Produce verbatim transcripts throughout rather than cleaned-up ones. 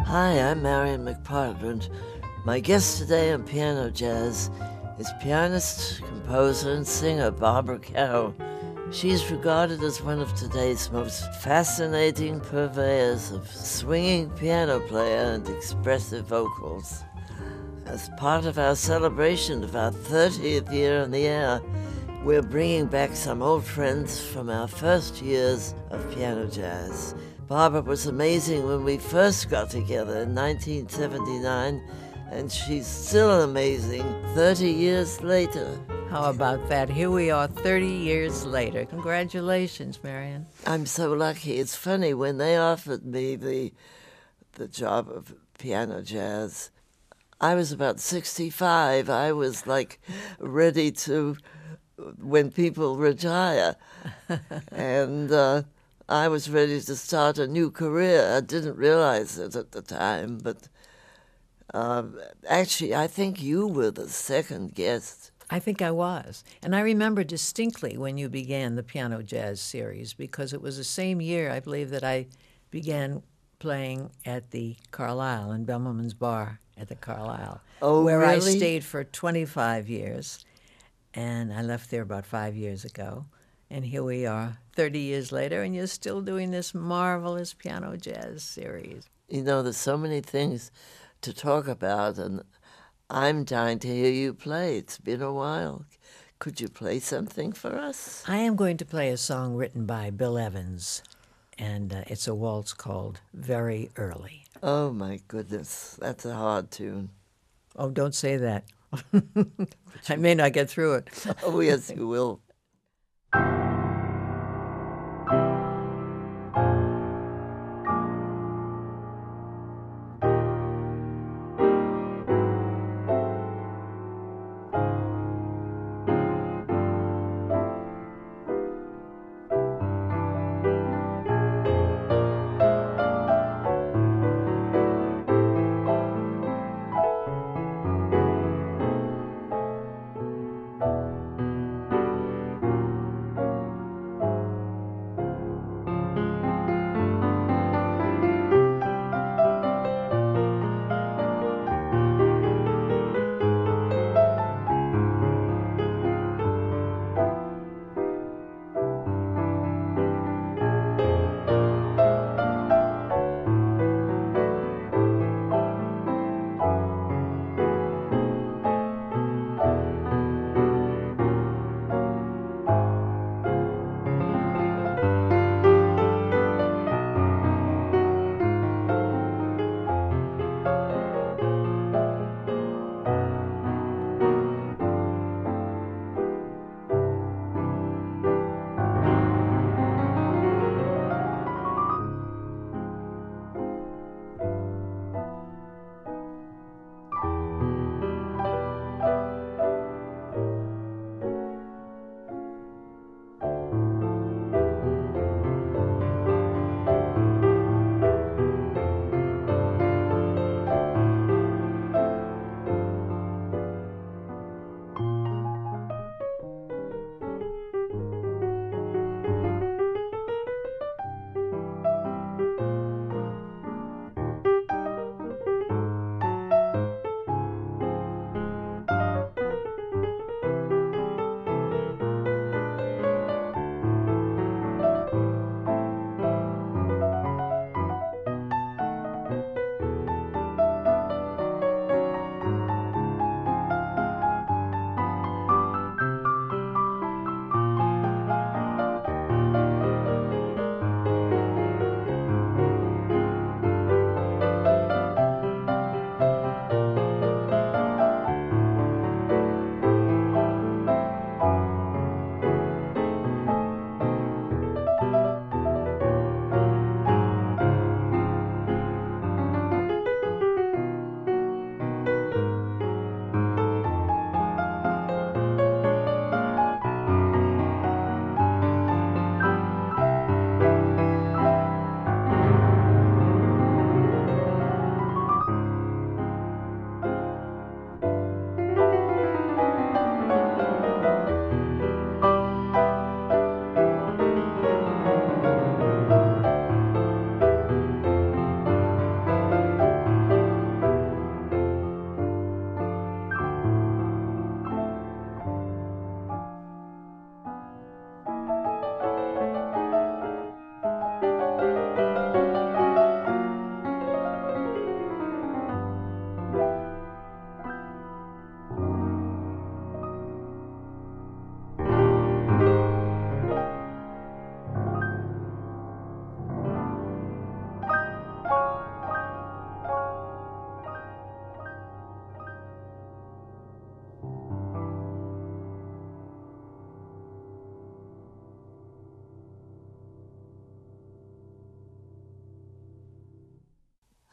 Hi, I'm Marion McPartland. My guest today on Piano Jazz is pianist, composer, and singer Barbara Carroll. She's regarded as one of today's most fascinating purveyors of swinging piano player and expressive vocals. As part of our celebration of our thirtieth year in the air, we're bringing back some old friends from our first years of Piano Jazz. Barbara was amazing when we first got together in nineteen seventy-nine, and she's still amazing thirty years later. How about that? Here we are thirty years later. Congratulations, Marion. I'm so lucky. It's funny, when they offered me the the job of Piano Jazz, I was about sixty-five. I was like ready to, when people retire. and uh, I was ready to start a new career. I didn't realize it at the time, but uh, actually, I think you were the second guest. I think I was. And I remember distinctly when you began the Piano Jazz series, because it was the same year, I believe, that I began playing at the Carlisle, in Bellman's Bar at the Carlisle, oh, where really? I stayed for twenty-five years. And I left there about five years ago. And here we are thirty years later, and you're still doing this marvelous Piano Jazz series. You know, there's so many things to talk about, and I'm dying to hear you play. It's been a while. Could you play something for us? I am going to play a song written by Bill Evans, and uh, it's a waltz called Very Early. Oh, my goodness. That's a hard tune. Oh, don't say that. I may not get through it. Oh, yes, you will.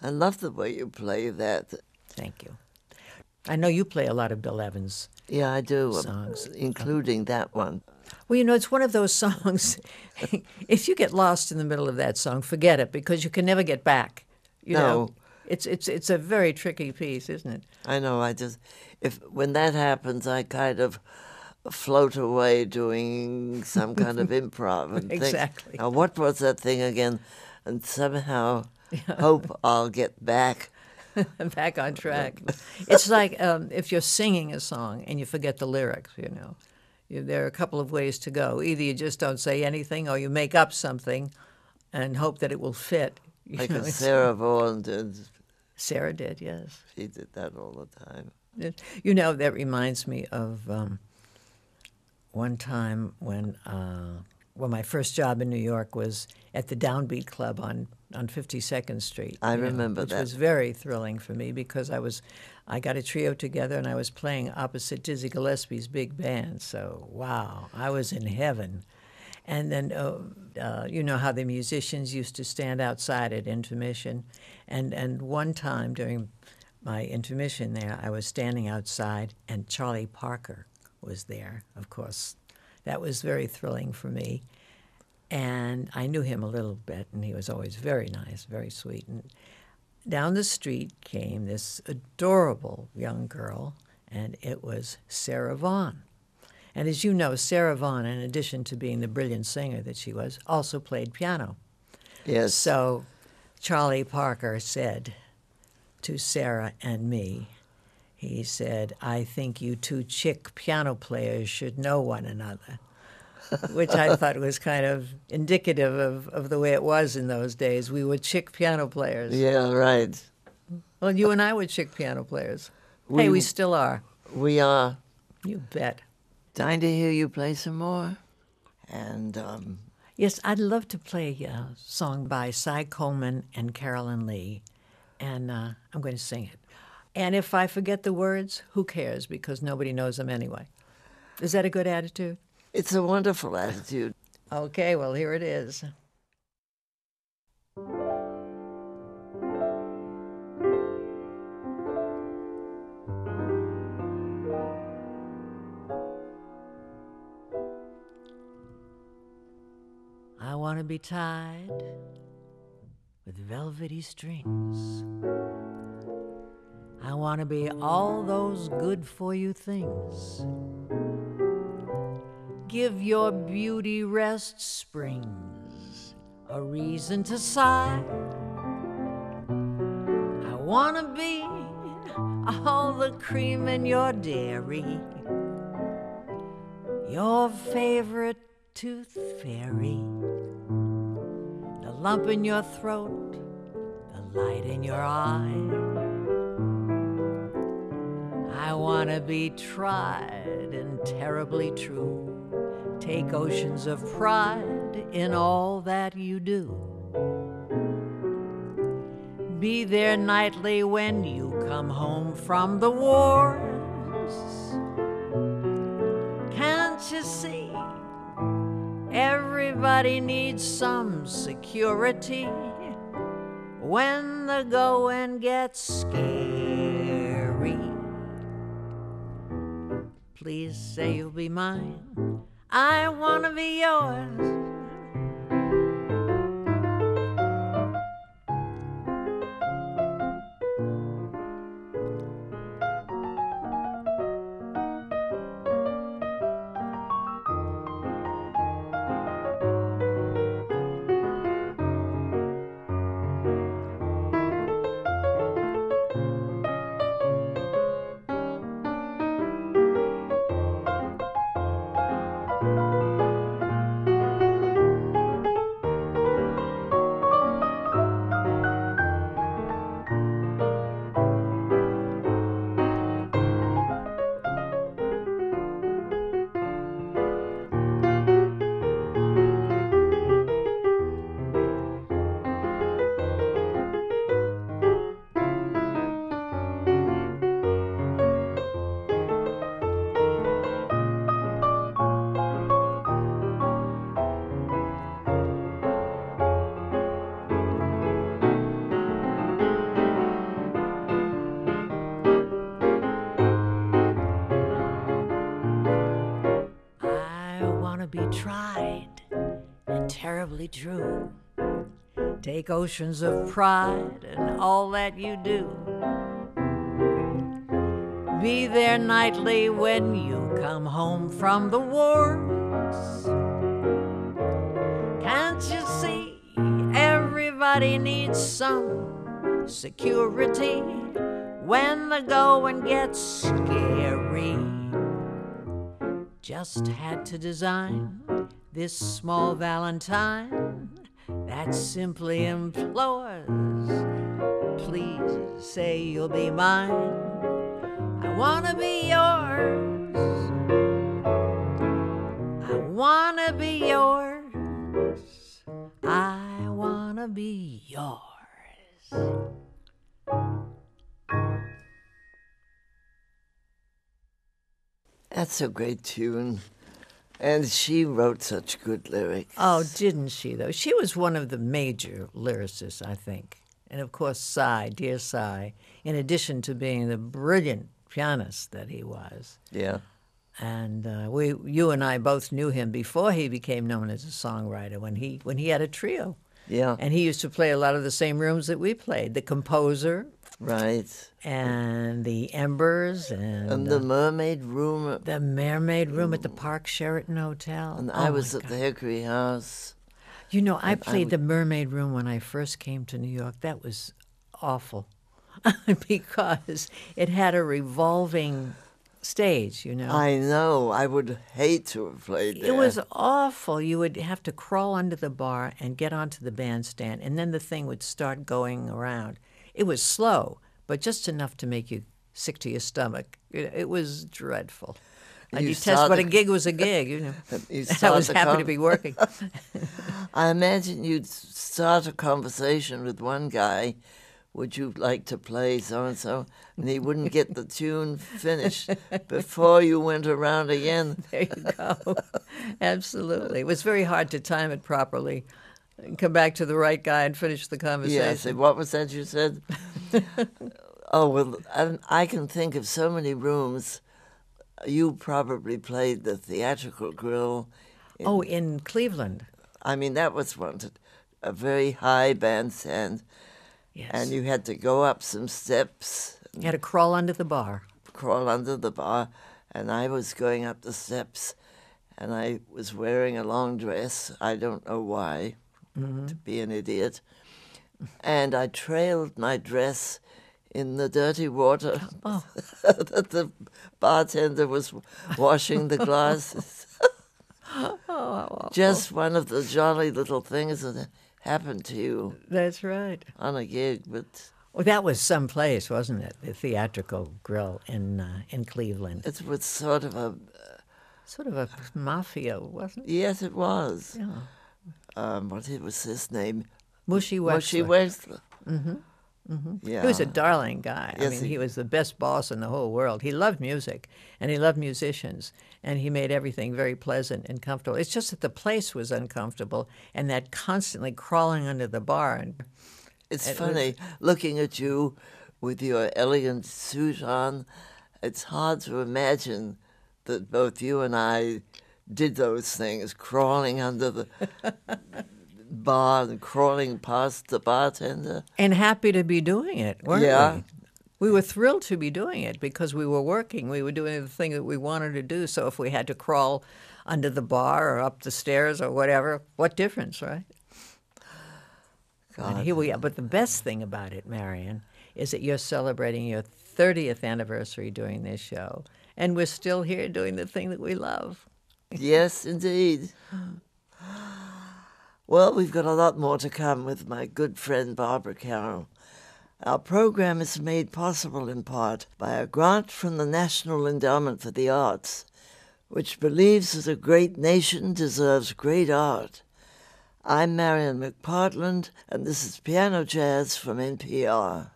I love the way you play that. Thank you. I know you play a lot of Bill Evans. Yeah, I do, songs. including that one. Well, you know, it's one of those songs, if you get lost in the middle of that song, forget it, because you can never get back. You No. know, it's it's it's a very tricky piece, isn't it? I know, I just, if when that happens, I kind of float away doing some kind of improv and Exactly. think, now what was that thing again? And somehow hope I'll get back. Back on track. It's like um, if you're singing a song and you forget the lyrics, you know. You, there are a couple of ways to go. Either you just don't say anything or you make up something and hope that it will fit. You Like know, a it's- Sarah Vaughan did. Sarah did, yes. She did that all the time. You know, that reminds me of um, one time when, uh, well, my first job in New York was at the Downbeat Club on, on fifty-second Street. I you know, remember which that. was very thrilling for me because I was, I got a trio together and I was playing opposite Dizzy Gillespie's big band. So, wow, I was in heaven. And then, uh, uh, you know how the musicians used to stand outside at intermission. And, and one time during my intermission there, I was standing outside, and Charlie Parker was there, of course. That was very thrilling for me. And I knew him a little bit, and he was always very nice, very sweet. And down the street came this adorable young girl, and it was Sarah Vaughan. And as you know, Sarah Vaughan, in addition to being the brilliant singer that she was, also played piano. Yes. So Charlie Parker said to Sarah and me, he said, "I think you two chick piano players should know one another," which I thought was kind of indicative of, of the way it was in those days. We were chick piano players. Yeah, right. Well, you and I were chick piano players. We- hey, we still are. We are You bet. dying to hear you play some more. And um, Yes, I'd love to play a song by Cy Coleman and Carolyn Lee, and uh, I'm going to sing it. And if I forget the words, who cares, because nobody knows them anyway. Is that a good attitude? it's a wonderful attitude. Okay, well, here it is. I want to be tied with velvety strings. I want to be all those good for you things. Give your beauty rest springs, a reason to sigh. I want to be all the cream in your dairy, your favorite tooth fairy, the lump in your throat, the light in your eye. I want to be tried and terribly true. Take oceans of pride in all that you do. Be there nightly when you come home from the wars. Can't you see? Everybody needs some security when the going gets scary. Please say you'll be mine. I want to be yours. tried and terribly true. Take oceans of pride and all that you do. Be there nightly when you come home from the wars. Can't you see everybody needs some security when the going gets scary? Just had to design this small valentine that simply implores, please say you'll be mine. I wanna be yours. I wanna be yours. I wanna be yours. That's a great tune. And she wrote such good lyrics. Oh, didn't she, though? She was one of the major lyricists, I think. And, of course, Cy, dear Cy, in addition to being the brilliant pianist that he was. Yeah. And uh, we, you and I both knew him before he became known as a songwriter, when he when he had a trio. Yeah. And he used to play a lot of the same rooms that we played. The Composer. Right. And the Embers. And, And the uh, Mermaid Room. the Mermaid Room at the Park Sheraton Hotel. And Oh, I was my at God. the Hickory House. You know, I And I played would- the Mermaid Room when I first came to New York. That was awful because it had a revolving stage, you know. I know. I would hate to have played there. It was awful. You would have to crawl under the bar and get onto the bandstand, and then the thing would start going around. It was slow, but just enough to make you sick to your stomach. It, it was dreadful. And You you, test saw what the- a gig was a gig, you know. You I saw was the happy con- to be working. I imagine you'd start a conversation with one guy. Would you like to play so-and-so? And he wouldn't get the tune finished before you went around again. There you go. Absolutely. It was very hard to time it properly. And come back to the right guy and finish the conversation. Yes, and what was that you said? Oh, well, I, I can think of so many rooms. You probably played the Theatrical Grill. Oh, in Cleveland. I mean, that was one, a very high bandstand. Yes. And you had to go up some steps, You had to crawl under the bar. crawl under the bar, and I was going up the steps, and I was wearing a long dress. I don't know why, to be an idiot. And I trailed my dress in the dirty water Oh. that the bartender was washing the glasses. Oh, how awful. Just one of the jolly little things that happened to you That's right. on a gig, but Well, that was some place, wasn't it? The Theatrical Grill in uh, in Cleveland. it was sort of a, Sort of a mafia, wasn't it? yes, it was. Yeah. Um, what was his name? Mushy Wexler. Mushy Wexler. Mm-hmm. Mm-hmm. Yeah. He was a darling guy. I Yes, mean, he- he was the best boss in the whole world. He loved music, and he loved musicians, and he made everything very pleasant and comfortable. It's just that the place was uncomfortable, and that constantly crawling under the bar. And It's it funny looking at you with your elegant suit on. It's hard to imagine that both you and I did those things, crawling under the bar and crawling past the bartender. and happy to be doing it, weren't Yeah. we? We were thrilled to be doing it because we were working. We were doing the thing that we wanted to do. So if we had to crawl under the bar or up the stairs or whatever, what difference, right? And God. here we are. But the best thing about it, Marion, is that you're celebrating your thirtieth anniversary doing this show, and we're still here doing the thing that we love. Yes, indeed. Well, we've got a lot more to come with my good friend Barbara Carroll. Our program is made possible in part by a grant from the National Endowment for the Arts, which believes that a great nation deserves great art. I'm Marion McPartland, and this is Piano Jazz from N P R.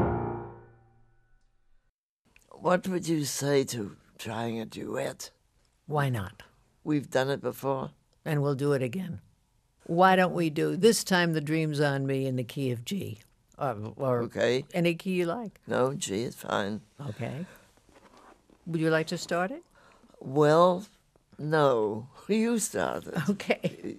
What would you say to trying a duet? Why not? We've done it before. And we'll do it again. Why don't we do this time The Dream's on Me in the key of G? Or, or Okay. any key you like. No, G is fine. Okay. Would you like to start it? Well, no. You started. Okay.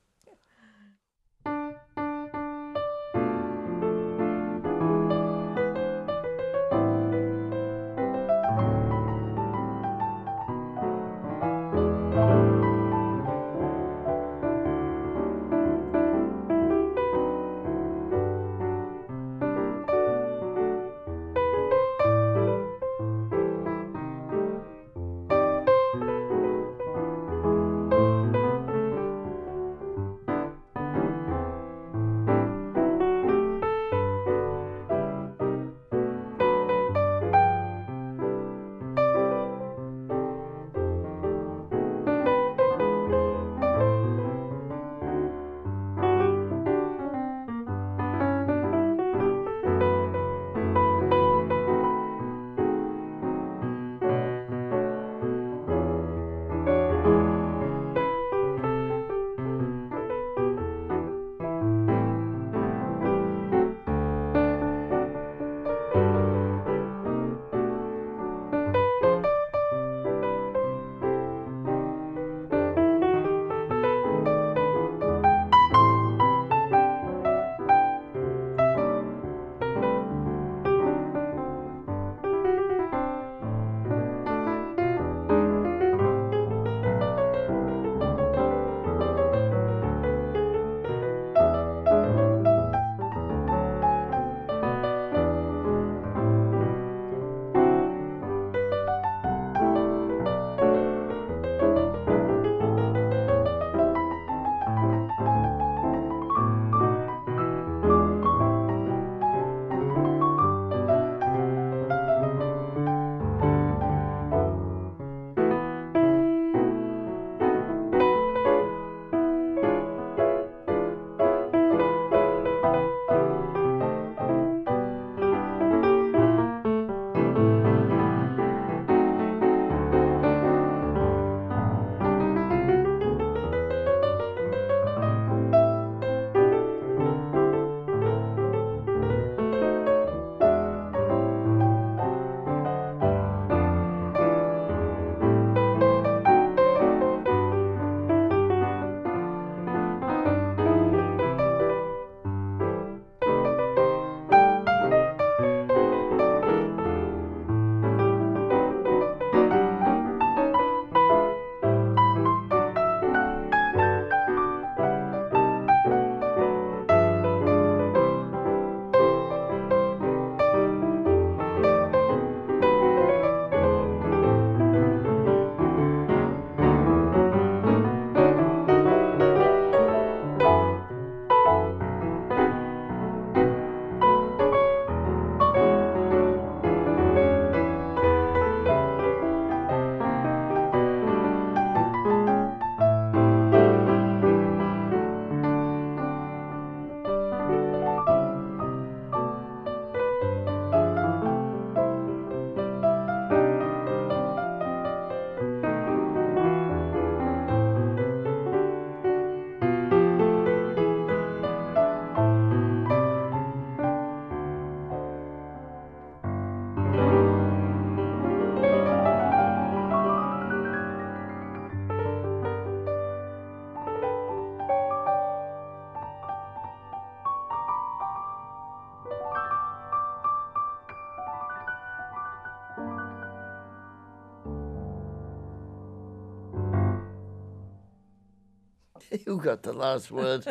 You got the last word,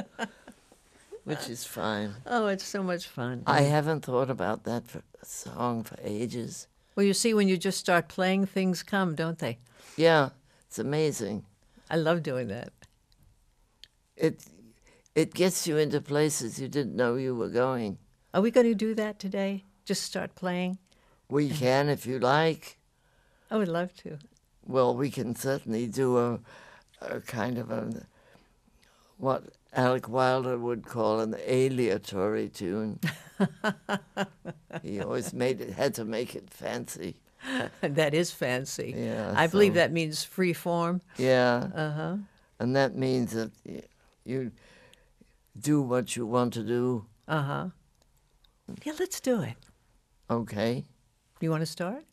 which is fine. Oh, it's so much fun. I haven't thought about that for, song for ages. Well, you see, when you just start playing, things come, don't they? Yeah, it's amazing. I love doing that. It it gets you into places you didn't know you were going. Are we going to do that today? Just start playing? We can if you like. I would love to. Well, we can certainly do a, a kind of a, what Alec Wilder would call an aleatory tune. He always made it, had to make it fancy. That is fancy. Yeah, I believe so- that means free form. Yeah. Uh-huh. And that means that y- you do what you want to do. Uh-huh. Yeah, let's do it. Okay. You want to start?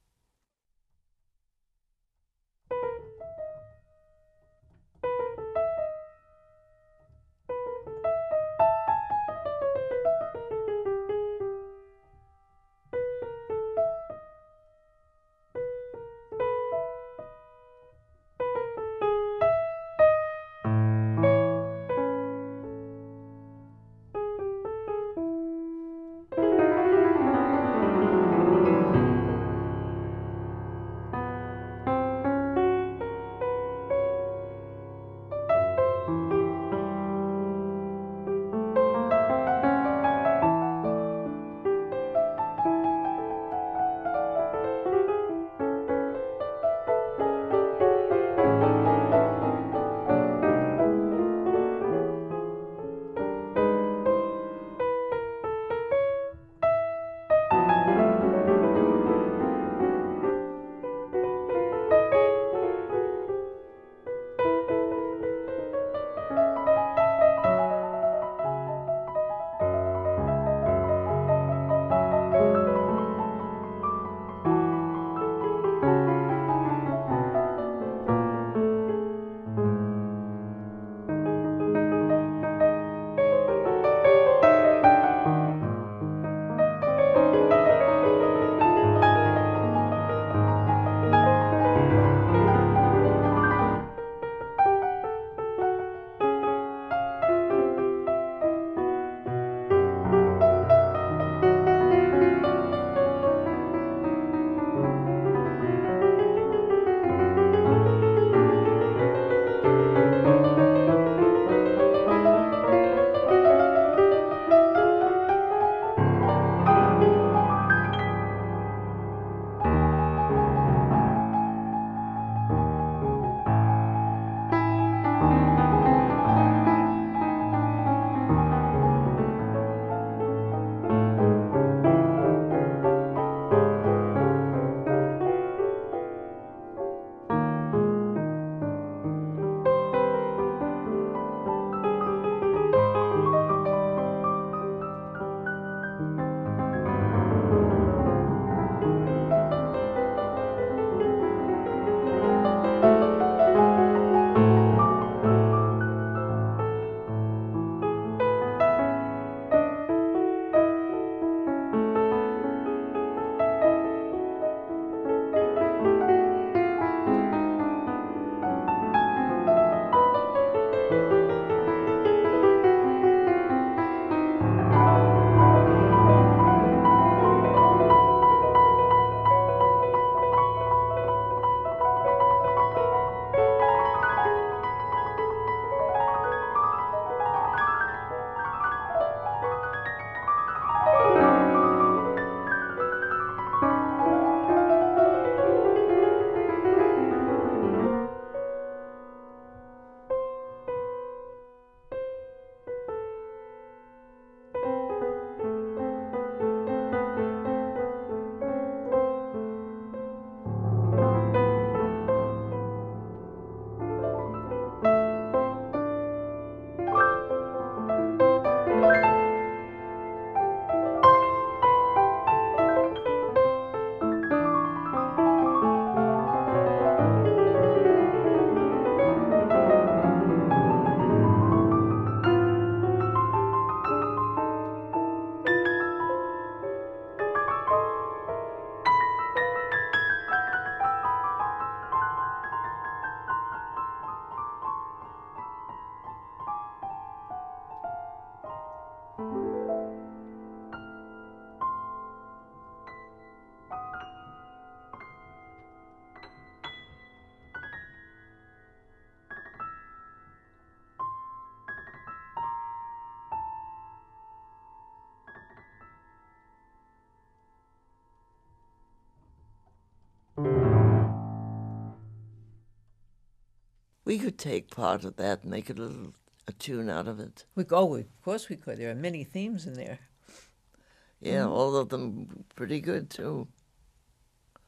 We could take part of that and make a little a tune out of it. We oh, we, of course we could. There are many themes in there. Yeah, all of them pretty good too.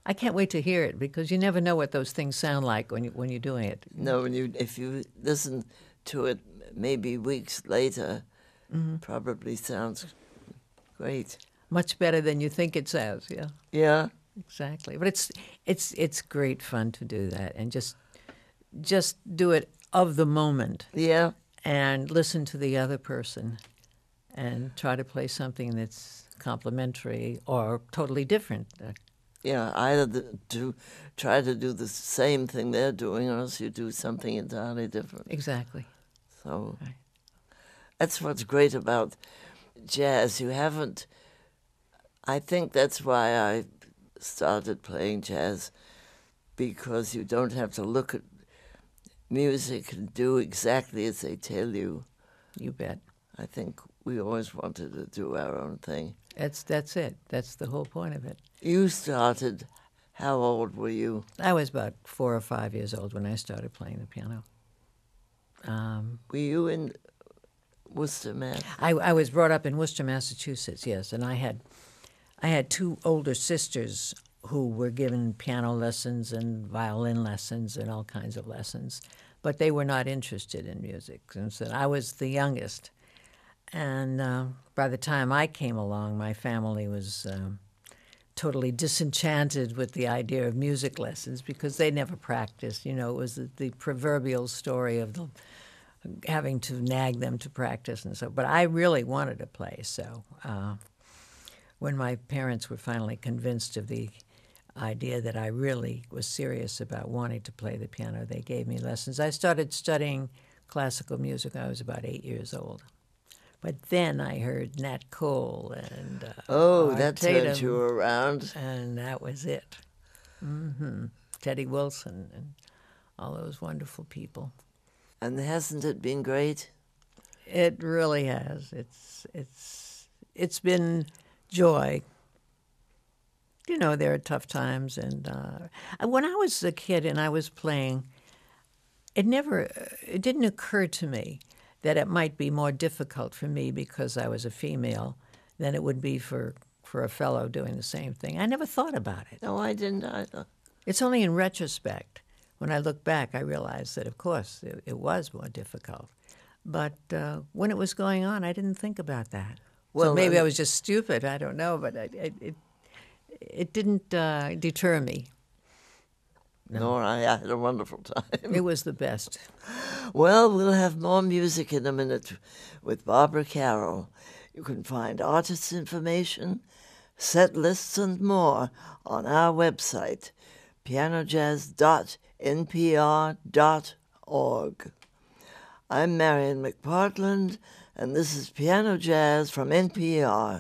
I can't wait to hear it because you never know what those things sound like when you when you're doing it. No, when you if you listen to it maybe weeks later, Mm-hmm. probably sounds great. Much better than you think it sounds. Yeah, Yeah, exactly. But it's it's it's great fun to do that and just just do it of the moment yeah. and listen to the other person and try to play something that's complementary or totally different. Uh, Yeah, either the, to try to do the same thing they're doing, or else you do something entirely different. Exactly. So Right. that's what's great about jazz. You haven't. I think that's why I started playing jazz, because you don't have to look at music and do exactly as they tell you. You bet. I think we always wanted to do our own thing. That's that's it. That's the whole point of it. You started. How old were you? I was about four or five years old when I started playing the piano. Um, Were you in Worcester, Mass? I, I was brought up in Worcester, Massachusetts. Yes, and I had I had two older sisters who were given piano lessons and violin lessons and all kinds of lessons, but they were not interested in music. And so I was the youngest. And uh, by the time I came along, my family was um, totally disenchanted with the idea of music lessons because they never practiced. You know, it was the, the proverbial story of the, having to nag them to practice and so. But I really wanted to play, so uh, when my parents were finally convinced of the idea that I really was serious about wanting to play the piano, they gave me lessons. I started studying classical music when I was about eight years old. But then I heard Nat Cole and uh, Oh, Art that turned Tatum, you around. and that was it. hmm Teddy Wilson and all those wonderful people. And hasn't it been great? It really has. It's it's it's been joy. You know, there are tough times, and uh, when I was a kid and I was playing, it never it didn't occur to me that it might be more difficult for me because I was a female than it would be for, for a fellow doing the same thing. I never thought about it. No, I didn't either. It's only in retrospect, when I look back, I realize that, of course, it, it was more difficult. But uh, when it was going on, I didn't think about that. Well, so maybe um, I was just stupid. I don't know, but I, I, it it didn't uh, deter me. No. Nor I, I had a wonderful time. It was the best. Well, we'll have more music in a minute with Barbara Carroll. You can find artist information, set lists, and more on our website, piano jazz dot n p r dot org. I'm Marion McPartland, and this is Piano Jazz from N P R.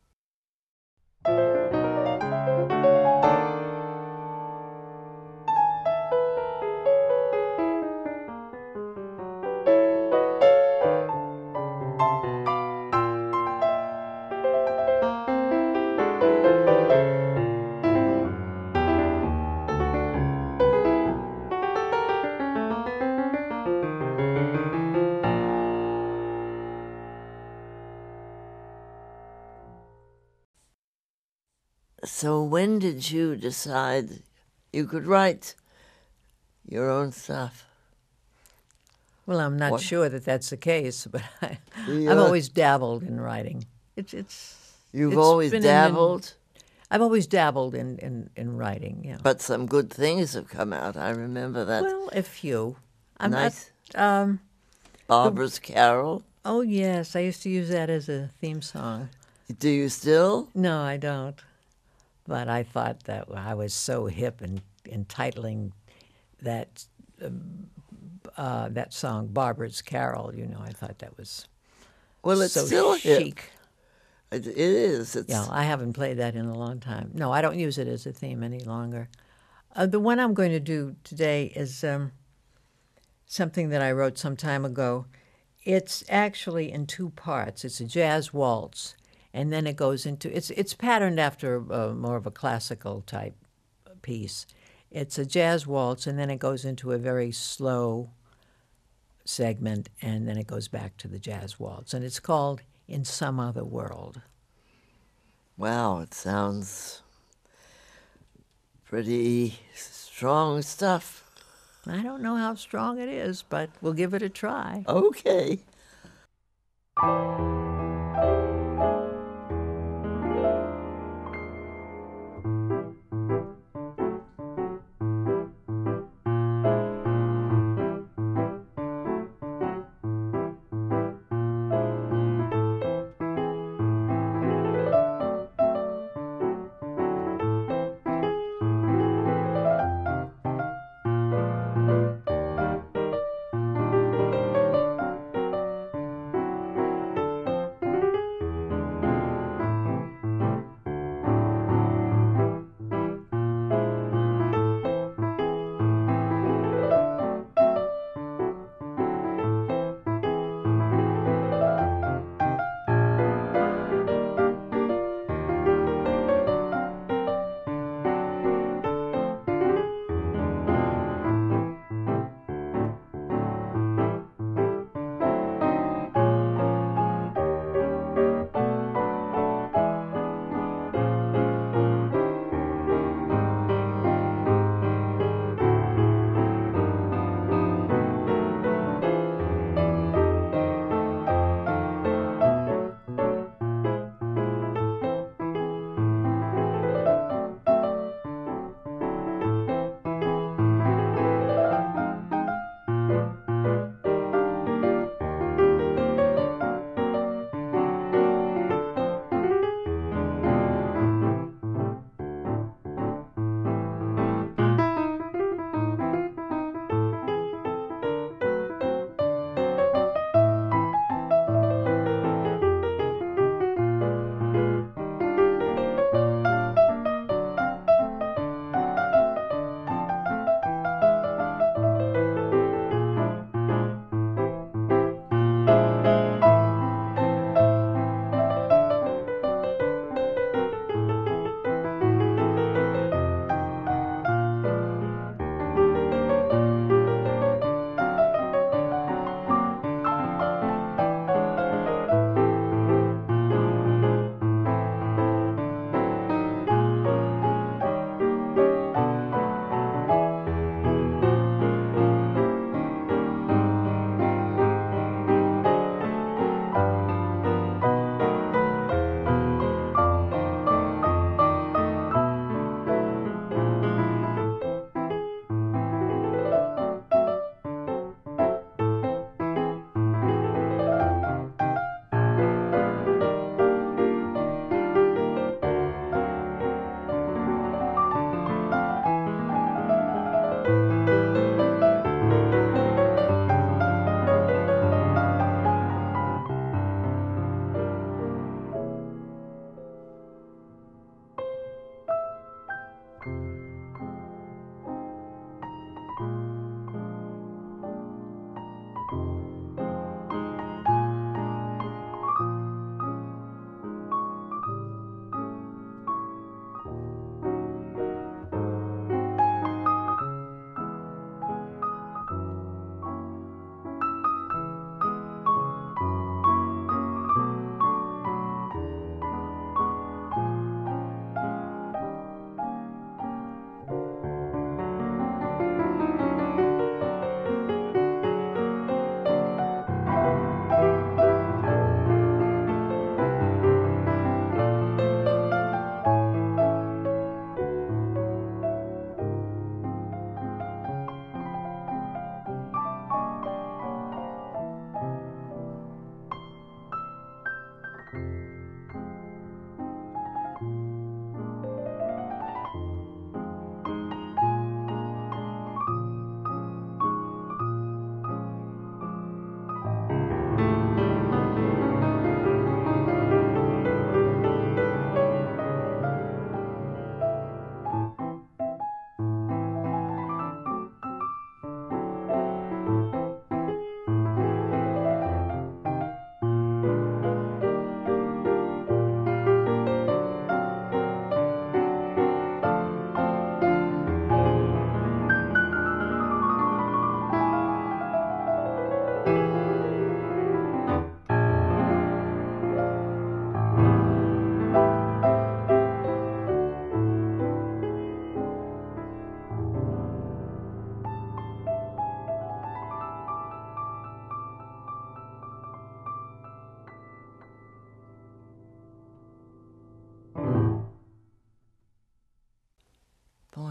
So when did you decide you could write your own stuff? Well, I'm not What? sure that that's the case, but I, Yeah. I've always dabbled in writing. It's it's. You've it's always been in- dabbled, I've always dabbled in, in, in writing. Yeah. but some good things have come out. I remember that. Well, a few. I'm Nice. not. Um, Barbara's Carol. oh yes, I used to use that as a theme song. Do you still? No, I don't. But I thought that I was so hip in entitling that um, uh, that song "Barbara's Carol." You know, I thought that was Well, it's so still hip. chic. It, it is. It's, Yeah, I haven't played that in a long time. No, I don't use it as a theme any longer. Uh, the one I'm going to do today is um, something that I wrote some time ago. It's actually in two parts. It's a jazz waltz, and then it goes into it's it's patterned after uh, more of a classical type piece. It's a jazz waltz, and then it goes into a very slow segment, and then it goes back to the jazz waltz, and it's called "In Some Other World." Wow, it sounds pretty strong stuff. I don't know how strong it is, but we'll give it a try. Okay.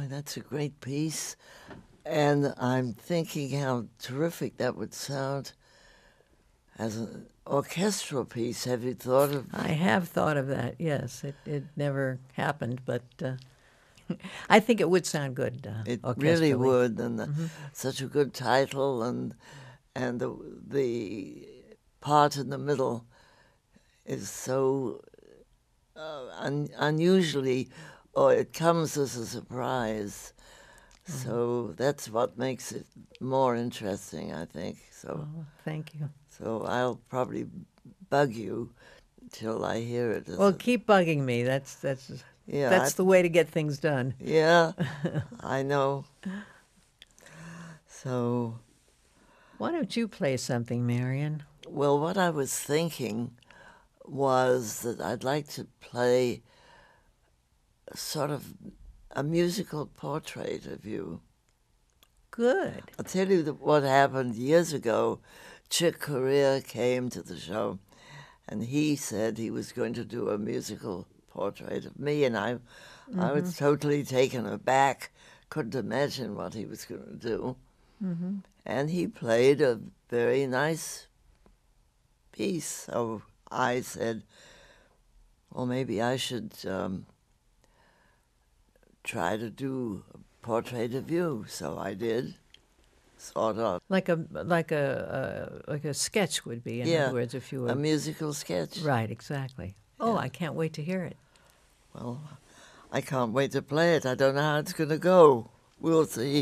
that's a great piece. And I'm thinking how terrific that would sound as an orchestral piece. Have you thought of... I have thought of that, yes. It, it never happened, but uh, I think it would sound good uh, It orchestrally. really would, and the, Mm-hmm. such a good title, and and the, the part in the middle is so uh, un, unusually, or it comes as a surprise. Mm-hmm. So that's what makes it more interesting, I think. So, Oh, thank you. so I'll probably bug you till I hear it. Well, keep bugging me. That's that's yeah, that's I, the way to get things done. Yeah, I know. So, why don't you play something, Marion? Well, what I was thinking was that I'd like to play sort of a musical portrait of you. Good. I'll tell you what happened years ago. Chick Corea came to the show, and he said he was going to do a musical portrait of me, and I, mm-hmm. I was totally taken aback, couldn't imagine what he was going to do. Mm-hmm. And he played a very nice piece, so I said, well, maybe I should um, try to do a portrait of you. So I did, sort of. Like a like a uh, like a sketch would be. In yeah, other words, if you were a musical sketch. Right, exactly. Oh, yeah. I can't wait to hear it. Well, I can't wait to play it. I don't know how it's going to go. We'll see.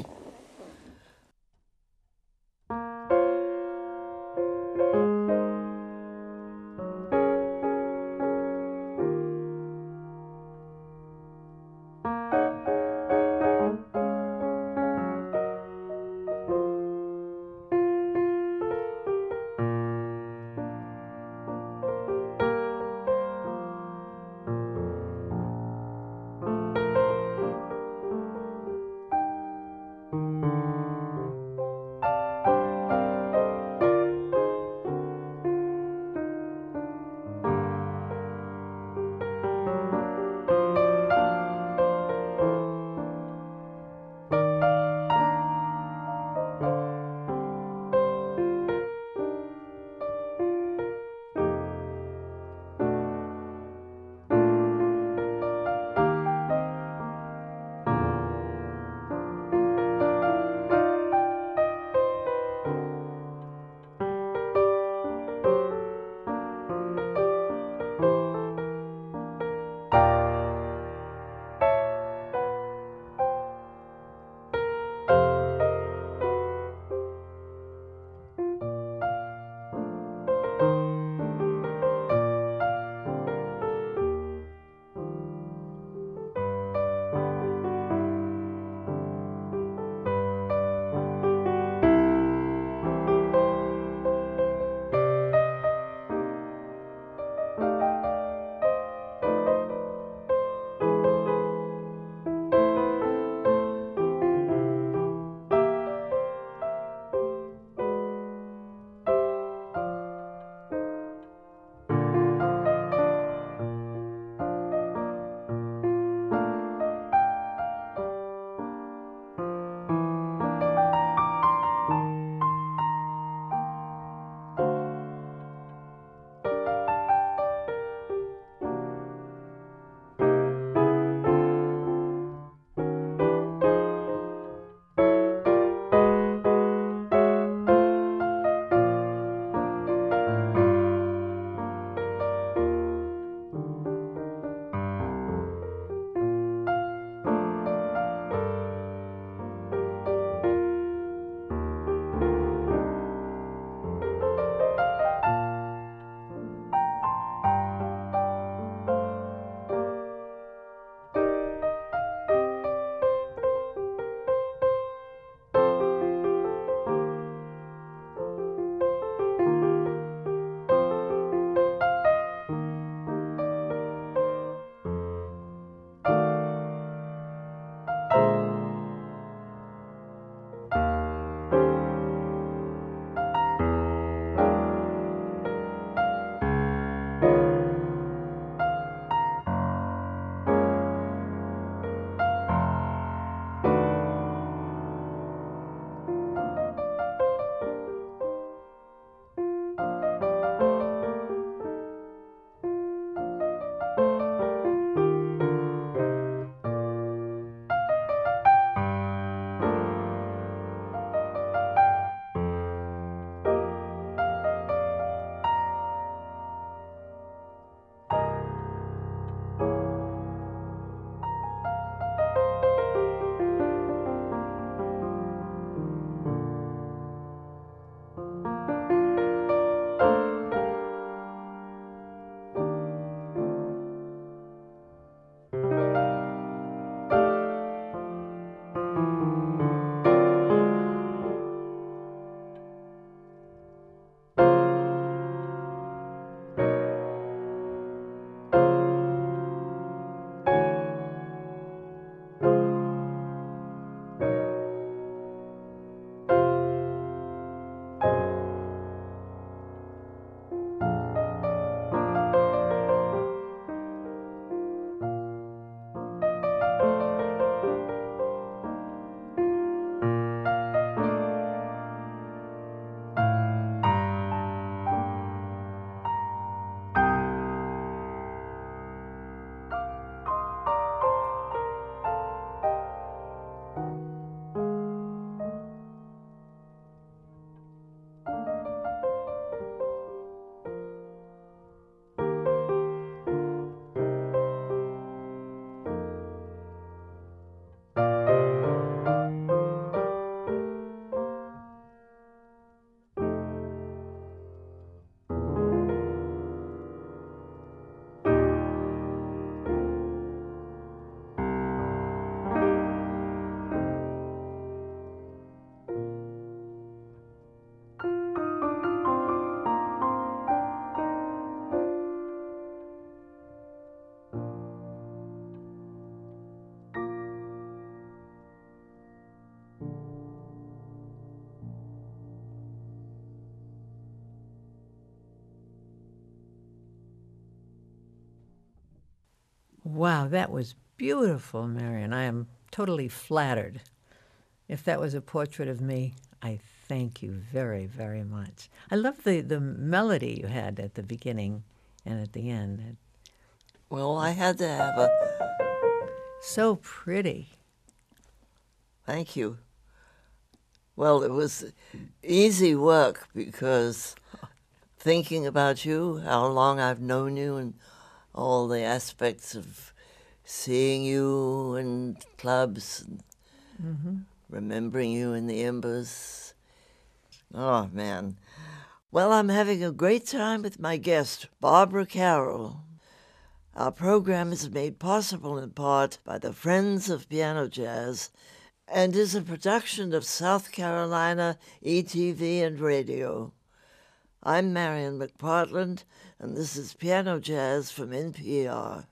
Wow, that was beautiful, Marion. I am totally flattered. If that was a portrait of me, I thank you very, very much. I love the, the melody you had at the beginning and at the end. Well, I had to have a... So pretty. Thank you. Well, it was easy work because thinking about you, how long I've known you, and all the aspects of seeing you in clubs, and Mm-hmm. remembering you in the Embers. Oh, man. Well, I'm having a great time with my guest, Barbara Carroll. Our program is made possible in part by the Friends of Piano Jazz and is a production of South Carolina E T V and Radio. I'm Marion McPartland, and this is Piano Jazz from N P R.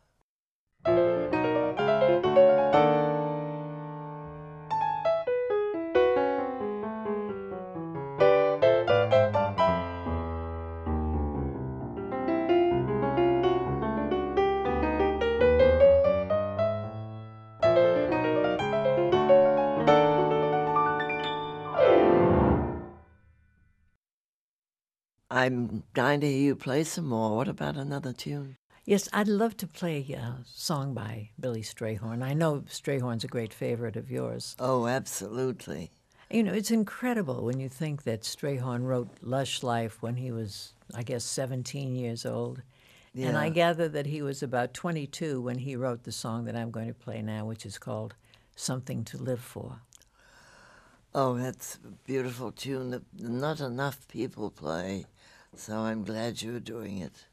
I'm dying to hear you play some more. What about another tune? Yes, I'd love to play a song by Billy Strayhorn. I know Strayhorn's a great favorite of yours. Oh, absolutely. You know, it's incredible when you think that Strayhorn wrote Lush Life when he was, I guess, seventeen years old. Yeah. And I gather that he was about twenty-two when he wrote the song that I'm going to play now, which is called Something to Live For. Oh, that's a beautiful tune that not enough people play, so I'm glad you're doing it.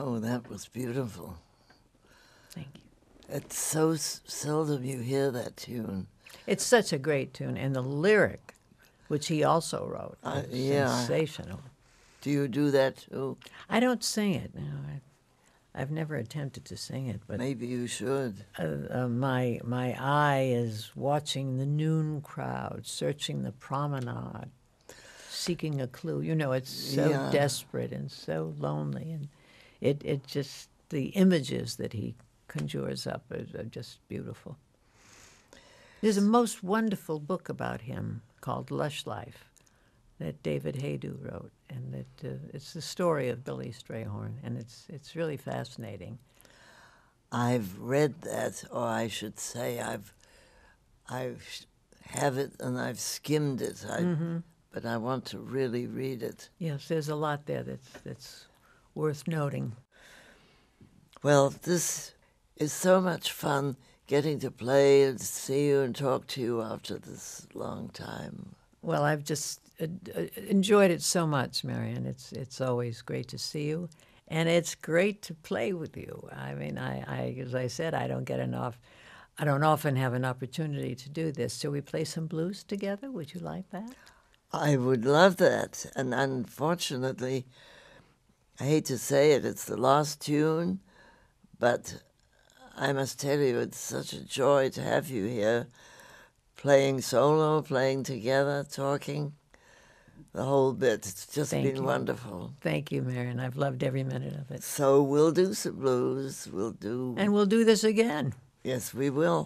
Oh, that was beautiful. Thank you. It's so s- seldom you hear that tune. It's such a great tune, and the lyric, which he also wrote, Uh, is yeah. sensational. Do you do that too? I don't sing it. No, I, I've never attempted to sing it, but Maybe you should. uh, uh, my my eye is watching the noon crowd, searching the promenade, seeking a clue. You know, it's so Yeah. desperate and so lonely, and it it just the images that he conjures up are, are just beautiful. There's a most wonderful book about him called Lush Life that David Haydu wrote, and it, uh, it's the story of Billy Strayhorn, and it's it's really fascinating. I've read that, or I should say, I've, I've have it and I've skimmed it. I, Mm-hmm. But I want to really read it. Yes, there's a lot there that's that's worth noting. Well, this is so much fun getting to play and see you and talk to you after this long time. Well, I've just uh, uh, enjoyed it so much, Marian. It's it's always great to see you, and it's great to play with you. I mean, I, I as I said, I don't get enough. I don't often have an opportunity to do this. Shall we play some blues together? Would you like that? I would love that. And unfortunately, I hate to say it, it's the last tune, but I must tell you, it's such a joy to have you here, playing solo, playing together, talking, the whole bit. It's just Thank been you. wonderful. Thank you, Marian. I've loved every minute of it. So we'll do some blues. We'll do... And we'll do this again. Yes, we will.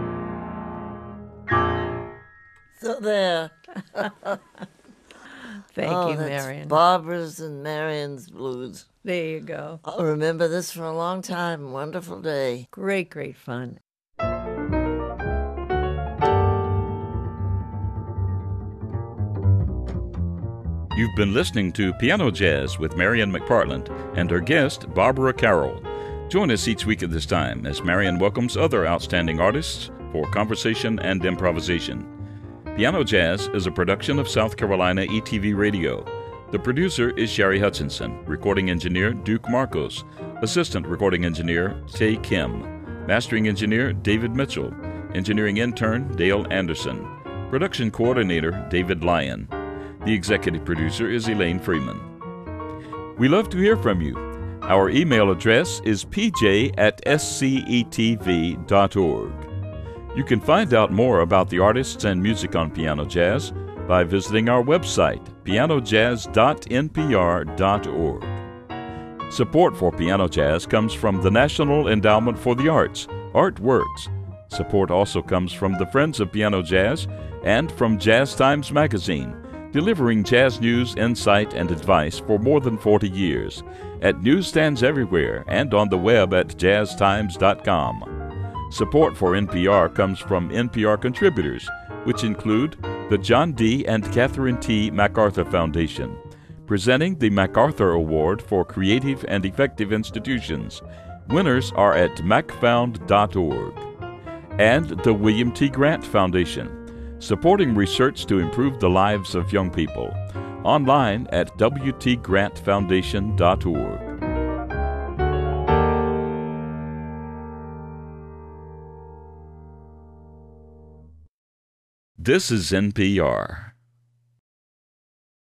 So there. Thank oh, you, that's Marion. Barbara's and Marion's blues. There you go. I'll remember this for a long time. Wonderful day. Great, great fun. You've been listening to Piano Jazz with Marion McPartland and her guest, Barbara Carroll. Join us each week at this time as Marion welcomes other outstanding artists for conversation and improvisation. Piano Jazz is a production of South Carolina E T V Radio. The producer is Sherry Hutchinson, recording engineer Duke Marcos, assistant recording engineer Tay Kim, mastering engineer David Mitchell, engineering intern Dale Anderson, production coordinator David Lyon. The executive producer is Elaine Freeman. We love to hear from you. Our email address is p j at s c e t v dot org. You can find out more about the artists and music on Piano Jazz by visiting our website, piano jazz dot n p r dot org. Support for Piano Jazz comes from the National Endowment for the Arts, ArtWorks. Support also comes from the Friends of Piano Jazz and from Jazz Times Magazine, delivering jazz news, insight, and advice for more than forty years, at newsstands everywhere and on the web at jazz times dot com. Support for N P R comes from N P R contributors, which include the John D. and Catherine T. MacArthur Foundation, presenting the MacArthur Award for Creative and Effective Institutions. Winners are at mac found dot org. And the William T. Grant Foundation, supporting research to improve the lives of young people. Online at w t grant foundation dot org. This is N P R.